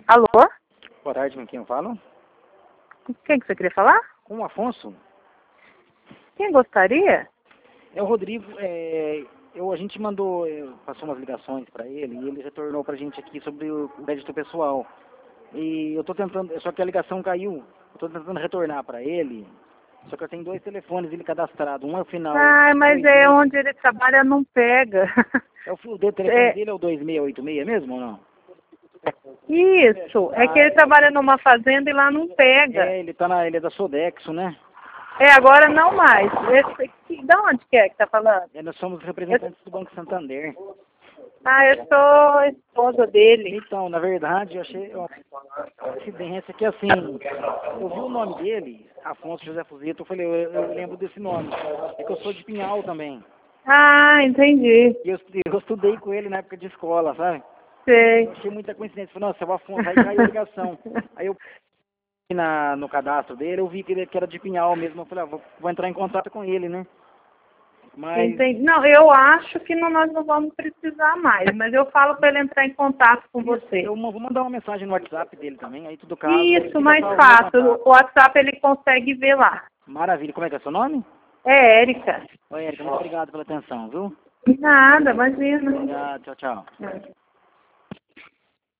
Alô? Boa tarde, com quem eu falo? Com quem que você queria falar? Com o Afonso. Quem gostaria? É o Rodrigo. A gente mandou, passou umas ligações para ele e ele retornou para a gente aqui sobre o crédito pessoal. E eu tô tentando, só que a ligação caiu. Eu tô tentando retornar para ele, só que eu tenho 2 telefones ele cadastrado. Um é o final. Ah, mas 26. é onde ele trabalha, não pega. O telefone dele é o 2686 mesmo ou não? Isso, é que ele trabalha numa fazenda e lá não pega. Ele é da Sodexo, né? Agora não mais. Da onde que é que tá falando? Nós somos representantes do Banco Santander. Eu sou a esposa dele. Então, na verdade, eu achei uma coincidência que assim, eu vi o nome dele, Afonso José Fuzito, eu falei, eu lembro desse nome. É que eu sou de Pinhal também. Entendi. E eu estudei com ele na época de escola, sabe? Sei. Eu achei muita coincidência. Falei, nossa, é o Afonso, aí caiu a ligação. Aí eu no cadastro dele, eu vi que ele era de Pinhal mesmo. Eu falei, vou entrar em contato com ele, né? Mas Entendi. Não, eu acho que nós não vamos precisar mais, mas eu falo para ele entrar em contato com você. eu vou mandar uma mensagem no WhatsApp dele também, aí tudo caso. Isso, mais fácil. O WhatsApp ele consegue ver lá. Maravilha. Como é que é seu nome? É Érica. Oi, Érica, muito obrigado pela atenção, viu? Nada, imagina. Obrigado, tchau, tchau.